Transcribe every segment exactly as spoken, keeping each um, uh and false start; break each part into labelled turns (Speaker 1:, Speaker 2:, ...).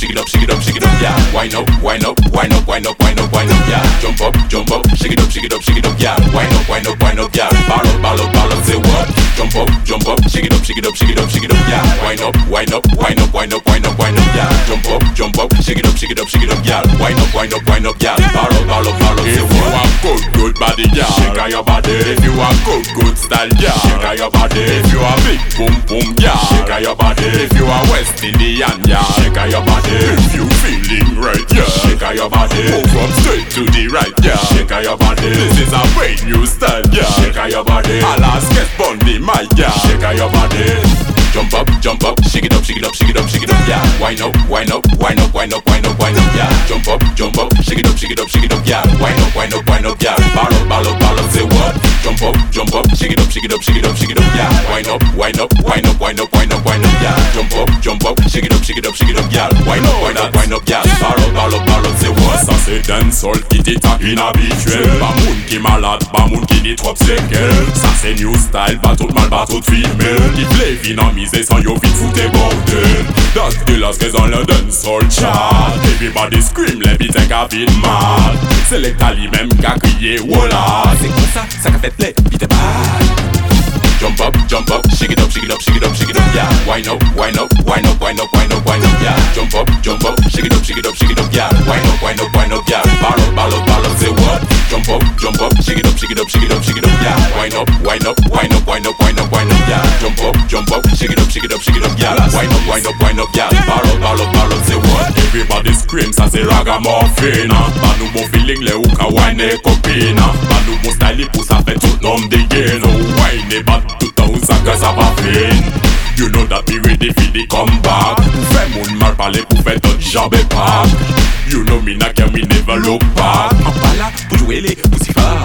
Speaker 1: shake it up, shake it up, shake it up, yeah. Wind up, wind up, wind up, wind up, wind up, wind up, yeah. Jump up, jump up, shake it up, shake it up, shake it up, yeah. Wind up, wind up, wind up, yeah. Ball up, ball up, ball up, say what? Jump up, jump up, shake it up, shake it up, shake it up, shake it up, yeah. Wind up, wind up, wind up, wind up, wind up, wind up, yeah. Jump up, jump up, shake it up, shake it up, shake it up, yeah. Wind up, wind up, wind up, yeah. Ball up, ball up, ball up, say what?
Speaker 2: If you want good, good body, yeah, shake your body. If you want good, good style, yeah, shake your body. If you are big boom boom, yeah, shake your body. If you are West Indian, yeah, shake your body. If you feeling right, yeah, shake your body. Move from straight to the right, yeah, shake your body. This is a brand new style, yeah, shake your body. Alas, get on the mic, yeah, shake your body.
Speaker 1: Jump up, jump up, shake it up, shake it up, shake it up, shake it up, yeah. Wind up, wind up, wind up, wind up, wind up, wind up, yeah. Jump up, jump up, shake it up, shake it up, shake it up, yeah. Wind up, wind up, wind up, yeah. Ball up, ball up, ball up, say what? Jump up, jump up, shake it up, shake it up, shake it up, shake it up, yeah. Wind up, wind up, wind up, wind up, wind up, wind up, yeah. Jump up, jump up, shake it up, shake it up, shake it up, yeah. Wind up, wind up, wind up, yeah. Ball up, ball up, ball up, say what?
Speaker 2: Ça c'est dancehall qui t'étape inhabituel. Pas moun qui malade, pas moun qui dit trop séquelles. Ça c'est new style, pas tout mal, pas tout femelle. Qui plaît, vin en misé sans yo vite foutre bordel. That's the last case on the dancehall chart. Everybody scream, let me take a bit mad. C'est les tali même qui a crié voilà.
Speaker 3: C'est comme ça, ça qu'a fait les beat bad.
Speaker 1: Jump up, jump up, shake it up, shake it up, shake it up, shake it up, yeah. Wind up, wind up, wind up, wind up, wind up, wind up, yeah. Jump up, jump up, shake it up, shake it up, shake it up, yeah. Wind up, wind up, wind up, yeah. Ball up, ball up, ball up, say what? Jump up, jump up, shake it up, shake it up, shake it up, shake it up, yeah. Wind up, wind up, wind up, wind up, wind up, wind up, yeah. Jump up, jump up, shake it up, shake it up, shake it up, yeah. Wind up, wind up, wind up, yeah. Ball up, ball up, ball up, say what?
Speaker 2: Everybody scream, ça c'est ragamuffin. Pas nous bon feeling, les ou ka wine et copine. Pas nous bon style pour ça fait tout nom de gain. Wine et bat tout temps ça que ça va fin. You know that me ready for the comeback. Pour faire moun mal parler, pour faire ton job et pack. You know me not can me never look back.
Speaker 3: En pas là pour jouer les poussifas.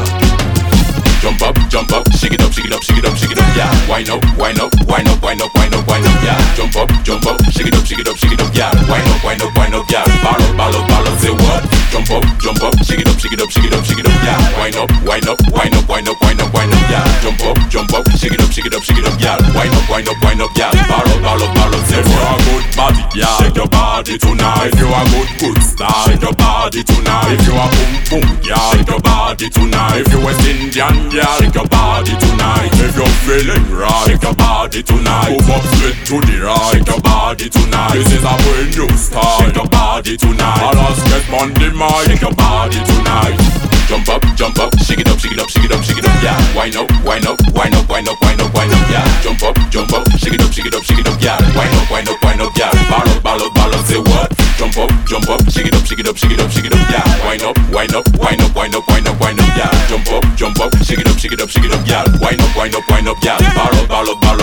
Speaker 1: Jump up, jump up, shake it up, shake it up, shake it up, shake it up, yeah. Wind up, wind up, wind up, wind up, wind up, wind up, yeah. Jump up, jump up, shake it up, shake it up, shake it up, yeah. Wind up, wind up, wind up, yeah. Ball up, ball up, ball up, say what? Jump up, jump up, shake it up, shake it up, shake it up, shake it up, yeah. Wind up, wind up, wind up, wind up, wind up, wind up, yeah. Jump up, jump up, shake it up, shake it up, shake it up, yeah. Wind up, wind up, wind up, yeah. Ball up, ball up, ball up, say
Speaker 2: what? If you a good body, yeah, shake your body tonight. If you a good good style, shake your body tonight. If you a boom boom, yeah, shake your body tonight. If you West Indian, yeah, shake your body tonight. If you're feeling right, shake your body tonight. Move up straight to the right, shake your body tonight. This is a brand new style, shake your body tonight. All us get on the mic, shake your body tonight.
Speaker 1: Jump up, jump up, shake it up, shake it up, shake it up, shake it up, yeah. Wind up, wind up, wind up, wind up, wind up, wind up, yeah. Jump up, jump up, shake it up, shake it up, shake it up, yeah. Wind up, wind up, wind up, yeah. Ball up, ball up, ball up, say what? Jump up, jump up, shake it up, shake it up, shake it up, shake it up, yeah. Wind up, wind up, wind up, wind up, wind up, wind up, yeah. Jump up, jump up, shake it up, shake it up, shake it up, yeah. Wind up, wind up, wind up, yeah. Ball up, ball up, ball up.